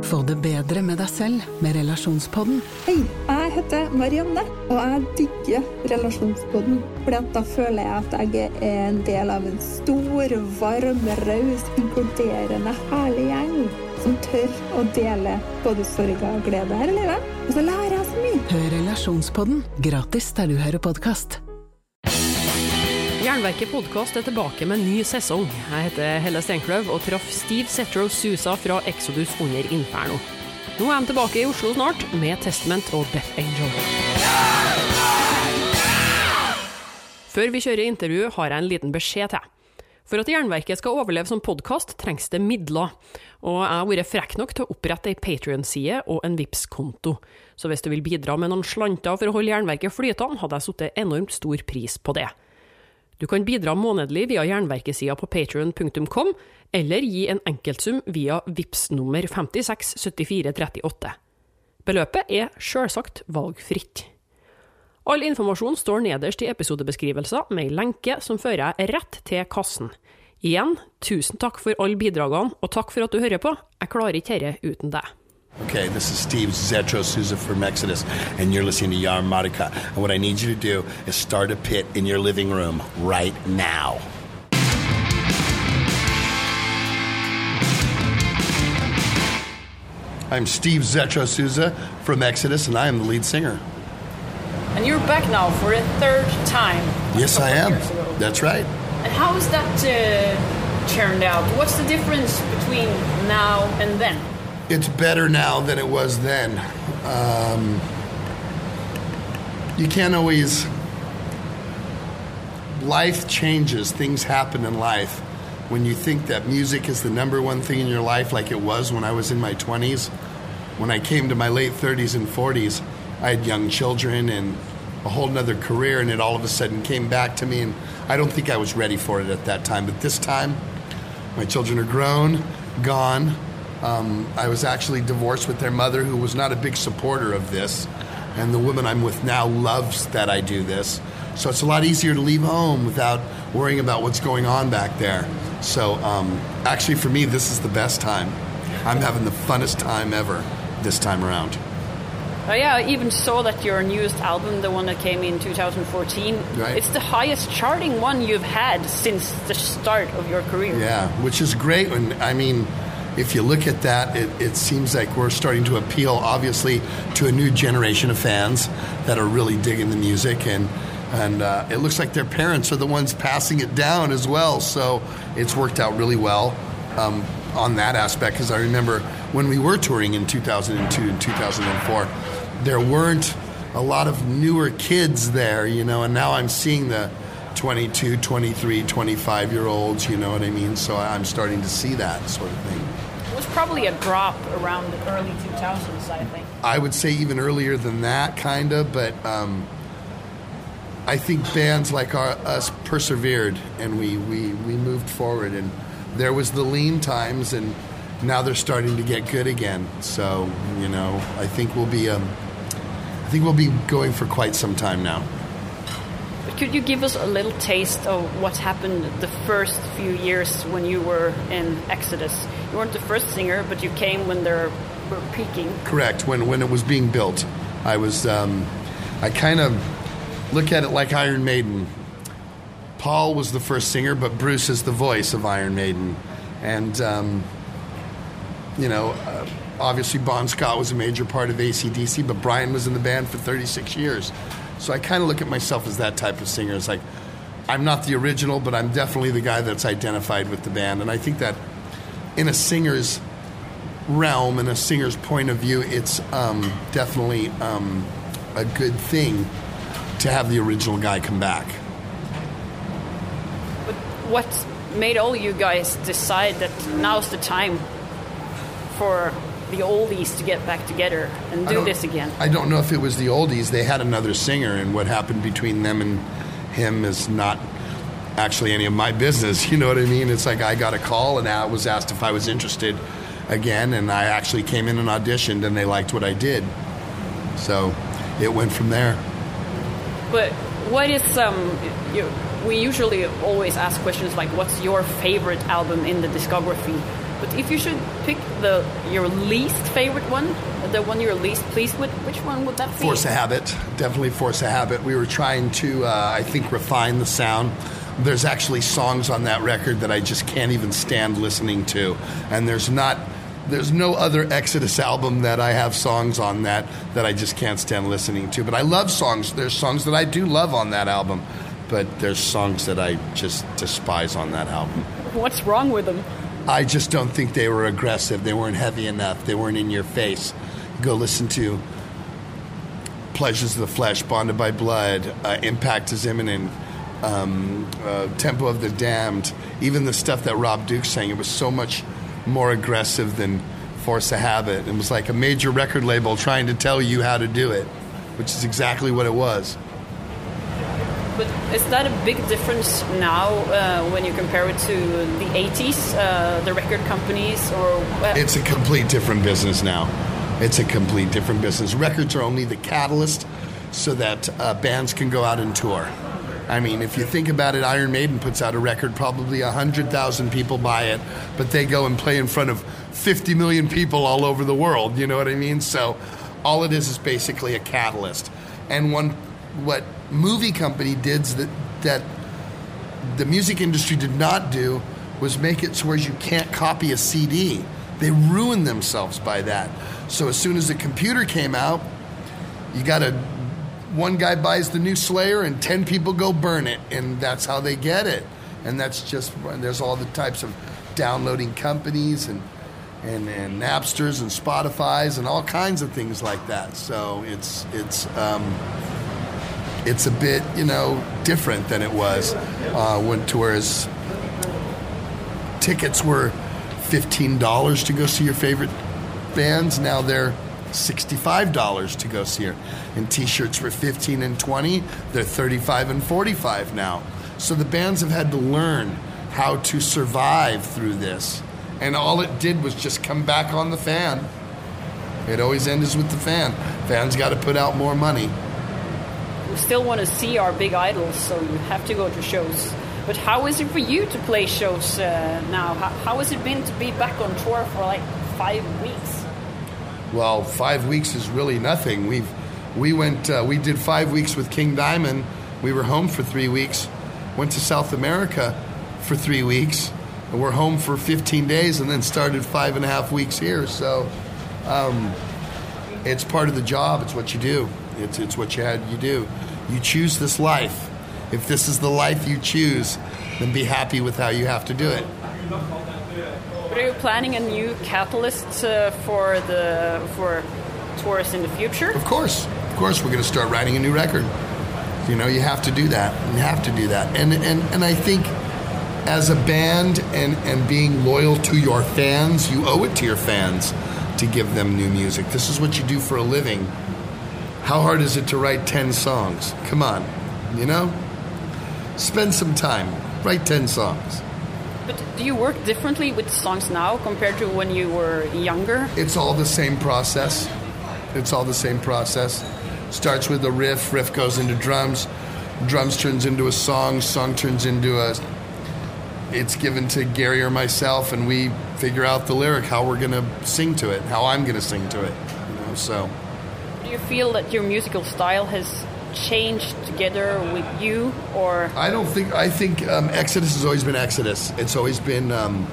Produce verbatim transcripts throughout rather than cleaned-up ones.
Få det bedre med deg selv med Relasjonspodden. Hei, jeg heter Marianne, og jeg digger Relasjonspodden. Fordi at da føler jeg at jeg er en del av en stor, varm, raus, inkluderende, herlig gjeng som tør å dele både sorg og glede her i livet. Og så lærer jeg så mye. Hør Relasjonspodden gratis der du hører podcast. Jernverket podcast er tilbake med en ny sesong. Jeg heter Helle Steinkløv og traff Steve Zetro Sousa fra Exodus under Inferno. Nå er de tilbake i Oslo snart med Testament og Death Angel. Før vi kjører intervju har jeg en liten beskjed til. For at Jernverket skal overleve som podcast trengs det midler, og jeg har vært frekk nok til å opprette en Patreon-side og en Vipps-konto. Så hvis du vil bidra med noen slanter for å holde Jernverket flytende, hadde jeg satt enormt stor pris på det. Du kan bidra månedlig via Jernverket-sida på patreon punktum com, eller gi en enkeltsum via Vipps nummer fem seks syv fire tre åtte. Beløpet er selvsagt valgfritt. All informasjon står nederst i episodebeskrivelser med en lenke som fører jeg rett til kassen. Igjen, tusen takk for alle bidragene, og takk for at du hører på. Jeg klarer ikke dette uten deg. Okay, this is Steve Zetro Sousa from Exodus, and you're listening to Yarmardika. And what I need you to do is start a pit in your living room right now. I'm Steve Zetro Sousa from Exodus, and I am the lead singer. And you're back now for a third time. Yes, I am. That's right. And how is that uh, turned out? What's the difference between now and then? It's better now than it was then. Um, you can't always... Life changes. Things happen in life. When you think that music is the number one thing in your life, like it was when I was in my twenties, when I came to my late thirties and forties, I had young children and a whole nother career, and it all of a sudden came back to me, and I don't think I was ready for it at that time. But this time, my children are grown, gone. Um, I was actually divorced with their mother, who was not a big supporter of this. And the woman I'm with now loves that I do this. So it's a lot easier to leave home without worrying about what's going on back there. So um, actually for me, this is the best time. I'm having the funnest time ever this time around. Oh yeah, I even saw that your newest album, the one that came in two thousand fourteen, right. It's the highest charting one you've had since the start of your career. Yeah, which is great. And I mean, if you look at that, it, it seems like we're starting to appeal, obviously, to a new generation of fans that are really digging the music. And, and uh, it looks like their parents are the ones passing it down as well. So it's worked out really well um, on that aspect. Because I remember when we were touring in two thousand two and two thousand four, there weren't a lot of newer kids there, you know, and now I'm seeing the twenty-two, twenty-three, twenty-five-year-olds, you know what I mean? So I'm starting to see that sort of thing. It was probably a drop around the early two thousands, I think. I would say even earlier than that, kind of, but um, I think bands like our, us persevered, and we, we, we moved forward, and there was the lean times, and now they're starting to get good again. So, you know, I think we'll be, um, I think we'll be going for quite some time now. Could you give us a little taste of what happened the first few years when you were in Exodus? You weren't the first singer, but you came when they were peaking. Correct. When when it was being built, I was. Um, I kind of look at it like Iron Maiden. Paul was the first singer, but Bruce is the voice of Iron Maiden, and um, you know, uh, obviously Bon Scott was a major part of A C D C, but Brian was in the band for thirty-six years. So I kind of look at myself as that type of singer. It's like, I'm not the original, but I'm definitely the guy that's identified with the band. And I think that in a singer's realm, in a singer's point of view, it's um, definitely um, a good thing to have the original guy come back. But what made all you guys decide that now's the time for the oldies to get back together and do this again? I don't know if it was the oldies. They had another singer, and what happened between them and him is not actually any of my business. You know what I mean? It's like I got a call, and I was asked if I was interested again, and I actually came in and auditioned, and they liked what I did. So it went from there. But what is um? You, we usually always ask questions like, "What's your favorite album in the discography?" But But if you should pick the your least favorite one, the one you're least pleased with, which one would that be? Force a Habit. Definitely Force a Habit. We were trying to, uh, I think, refine the sound. There's actually songs on that record that I just can't even stand listening to. And there's not, there's no other Exodus album that I have songs on that that I just can't stand listening to. But I love songs. There's songs that I do love on that album. But there's songs that I just despise on that album. What's wrong with them? I just don't think they were aggressive. They weren't heavy enough. They weren't in your face. Go listen to Pleasures of the Flesh, Bonded by Blood, uh, Impact is Imminent, um, uh, Tempo of the Damned, even the stuff that Rob Duke sang. It was so much more aggressive than Force a Habit. It was like a major record label trying to tell you how to do it, which is exactly what it was. But is that a big difference now uh, when you compare it to the eighties, uh, the record companies? Or uh, It's a complete different business now. It's a complete different business. Records are only the catalyst so that uh, bands can go out and tour. I mean, if you think about it, Iron Maiden puts out a record, probably one hundred thousand people buy it, but they go and play in front of fifty million people all over the world, you know what I mean? So all it is is basically a catalyst. And one, what movie company did that, that the music industry did not do was make it so where you can't copy a C D. They ruined themselves by that. So as soon as the computer came out, you got a one guy buys the new Slayer and ten people go burn it, and that's how they get it. And that's just, there's all the types of downloading companies and and, and Napsters and Spotifys and all kinds of things like that. So it's it's um, it's a bit, you know, different than it was uh, when tours tickets were fifteen dollars to go see your favorite bands. Now they're sixty-five dollars to go see her. And T-shirts were fifteen and twenty. They're thirty-five and forty-five now. So the bands have had to learn how to survive through this. And all it did was just come back on the fan. It always ends with the fan. Fans got to put out more money. We still want to see our big idols, so you have to go to shows. But how is it for you to play shows uh, now? How, how has it been to be back on tour for like five weeks? Well, five weeks is really nothing. We've we went uh, we did five weeks with King Diamond. We were home for three weeks. Went to South America for three weeks. And we're home for fifteen days, and then started five and a half weeks here. So, um, it's part of the job. It's what you do. It's it's what you had. You do. You choose this life. If this is the life you choose, then be happy with how you have to do it. But are you planning a new catalyst uh, for the for tours in the future? Of course, of course, we're going to start writing a new record. You know, you have to do that. You have to do that. And and and I think, as a band and and being loyal to your fans, you owe it to your fans to give them new music. This is what you do for a living. How hard is it to write ten songs? Come on, you know? Spend some time. Write ten songs. But do you work differently with songs now compared to when you were younger? It's all the same process. It's all the same process. Starts with a riff, riff goes into drums, drums turns into a song, song turns into a... It's given to Gary or myself, and we figure out the lyric, how we're going to sing to it, how I'm going to sing to it. You know, so... Do you feel that your musical style has changed together with you, or? I don't think. I think um, Exodus has always been Exodus. It's always been um,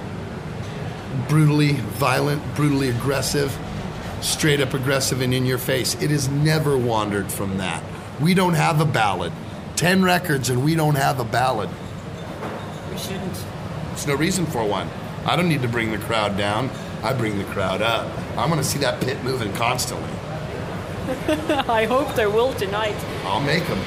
brutally violent, brutally aggressive, straight up aggressive and in your face. It has never wandered from that. We don't have a ballad. Ten records and we don't have a ballad. We shouldn't. There's no reason for one. I don't need to bring the crowd down. I bring the crowd up. I want to see that pit moving constantly. I hope there will tonight. I'll make them.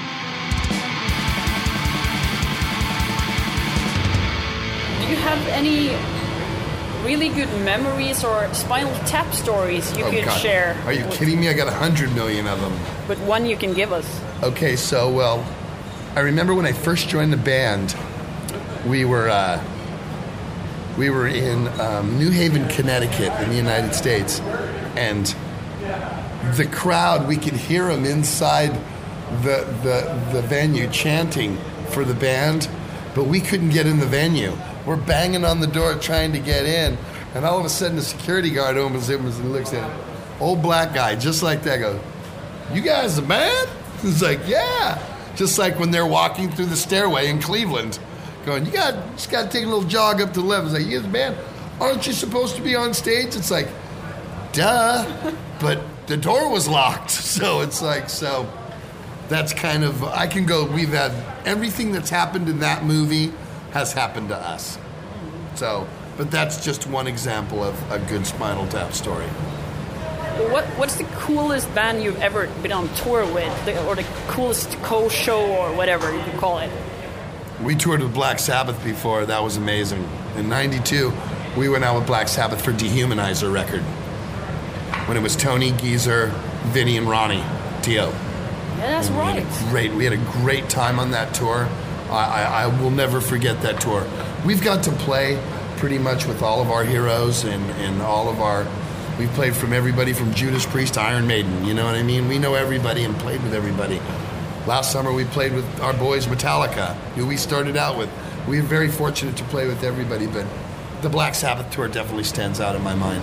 Do you have any really good memories or Spinal Tap stories you oh, could God. share? Are you with... kidding me? I got a hundred million of them. But one you can give us. Okay, so, well, I remember when I first joined the band, we were uh, we were in um, New Haven, Connecticut in the United States, and the crowd, we could hear them inside the, the the venue chanting for the band, but we couldn't get in the venue. we're banging on the door trying to get in, and all of a sudden the security guard opens it and looks at it. Old black guy, just like that, goes, "You guys the band?" He's like, "Yeah." Just like when they're walking through the stairway in Cleveland, going, "You got just got to take a little jog up to the left." It's like, "You guys the band? Aren't you supposed to be on stage?" It's like, duh, but the door was locked. So it's like, so that's kind of, I can go, we've had, everything that's happened in that movie has happened to us. So, but that's just one example of a good Spinal Tap story. What What's the coolest band you've ever been on tour with, the, or the coolest co-show or whatever you can call it? We toured with Black Sabbath before. That was amazing. In ninety-two, we went out with Black Sabbath for Dehumanizer record. When it was Tony, Geezer, Vinny, and Ronnie, T O. Yeah, that's and right. We had a great, we had a great time on that tour. I, I, I will never forget that tour. We've got to play pretty much with all of our heroes and, and all of our... We've played from everybody from Judas Priest to Iron Maiden, you know what I mean? We know everybody and played with everybody. Last summer we played with our boys Metallica, who we started out with. We were very fortunate to play with everybody, but the Black Sabbath tour definitely stands out in my mind.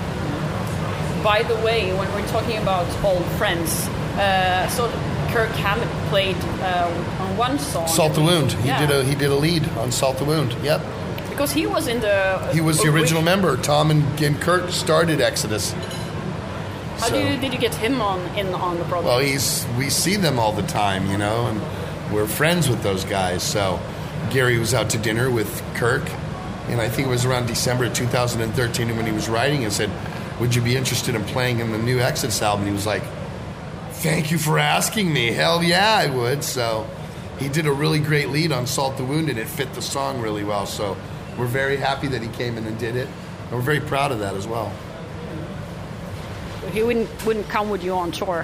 By the way, when we're talking about old friends, uh, so Kirk Hammett played uh, on one song. Salt the Wound. He yeah. did a he did a lead on Salt the Wound. Yep. Because he was in the... He was the original member. Tom and, and Kirk started Exodus. How so, did, you, did you get him on in on the project? Well, he's we see them all the time, you know, and we're friends with those guys. So Gary was out to dinner with Kirk, and I think it was around December of two thousand thirteen when he was writing and said, "Would you be interested in playing in the new Exodus album?" And he was like, "Thank you for asking me. Hell yeah, I would." So he did a really great lead on Salt the Wound, and it fit the song really well. So we're very happy that he came in and did it, and we're very proud of that as well. He wouldn't wouldn't come with you on tour.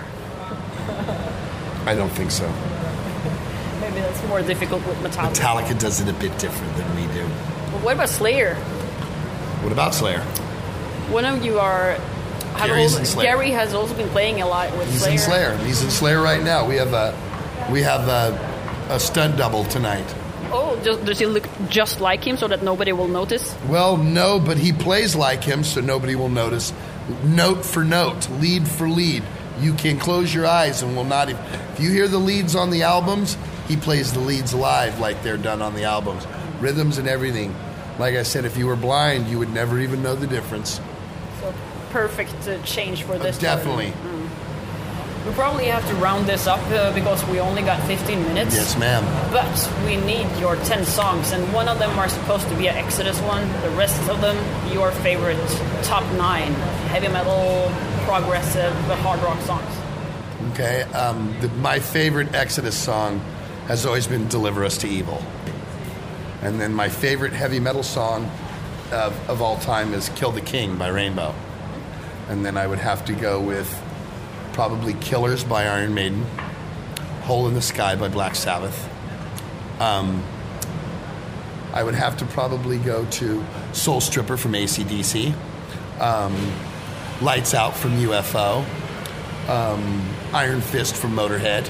I don't think so. Maybe that's more difficult with Metallica. Metallica does it a bit different than we do. But what about Slayer? What about Slayer? One of you are... have Gary's also, in Slayer. Gary has also been playing a lot with He's Slayer. in Slayer. He's in Slayer right now. We have a we have a, a stunt double tonight. Oh, does, does he look just like him so that nobody will notice? Well, no, but he plays like him so nobody will notice. Note for note, lead for lead. You can close your eyes and will not... If, if you hear the leads on the albums, he plays the leads live like they're done on the albums. Rhythms and everything. Like I said, if you were blind, you would never even know the difference. So perfect uh, change for this. Uh, definitely. Mm. We probably have to round this up uh, because we only got fifteen minutes. Yes, ma'am. But we need your ten songs, and one of them are supposed to be an Exodus one. The rest of them, your favorite top nine heavy metal, progressive, hard rock songs. Okay. Um, the, my favorite Exodus song has always been "Deliver Us to Evil," and then my favorite heavy metal song of, of all time is "Kill the King" by Rainbow, and then I would have to go with probably Killers by Iron Maiden, Hole in the Sky by Black Sabbath. Um, I would have to probably go to Soul Stripper from A C D C, um, Lights Out from U F O, um, Iron Fist from Motorhead,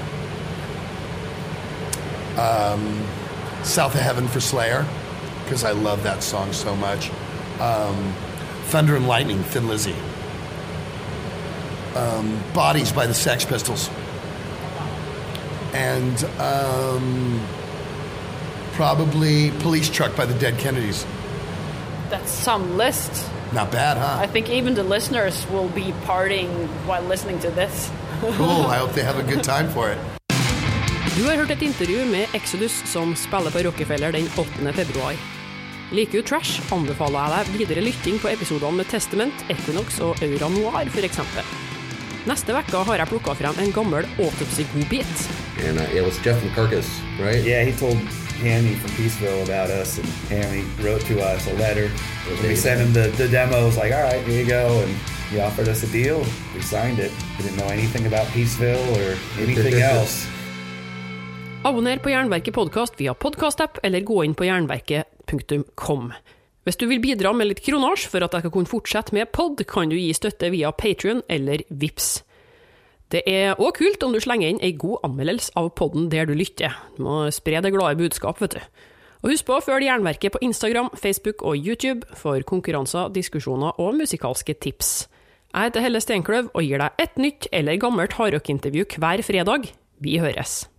um, South of Heaven for Slayer, because I love that song so much, um, Thunder and Lightning, Thin Lizzy. Um, Bodies by the Sex Pistols, and um, probably Police Truck by the Dead Kennedys. That's some list. Not bad, huh? I think even the listeners will be partying while listening to this. Cool, I hope they have a good time for it. Du har hørt et intervju med Exodus som spiller på Rockefeller den åttende februar. Liker du trash, anbefaler jeg deg videre lytting på episodene med Testament, Equinox og Aura Noir for eksempel. Neste vecka har jeg plukket frem en gammel Autopsy-godbit. And uh, it was Jeff McCurkus, right? Yeah, he told Hammy from Peaceville about us, and Hammy wrote to us a letter. And we sent him the, the demos, like, all right, here you go. And he offered us a deal. We signed it. We didn't know anything about Peaceville or anything else. Abonner på Jernverket podcast via podcast-app eller gå inn på jernverket punktum com. Hvis du vil bidra med litt kronasj for at jeg skal kunne fortsette med podd, kan du gi støtte via Patreon eller Vips. Det er også kult om du slenger inn en god anmeldelse av podden der du lytter. Du må spre det glade budskap, vet du. Og husk på å følge Jernverket på Instagram, Facebook og YouTube for konkurranser, diskusjoner og musikalske tips. Jeg heter Helle Steinkløv og gir deg et nytt eller gammelt hardrock-intervju hver fredag. Vi høres!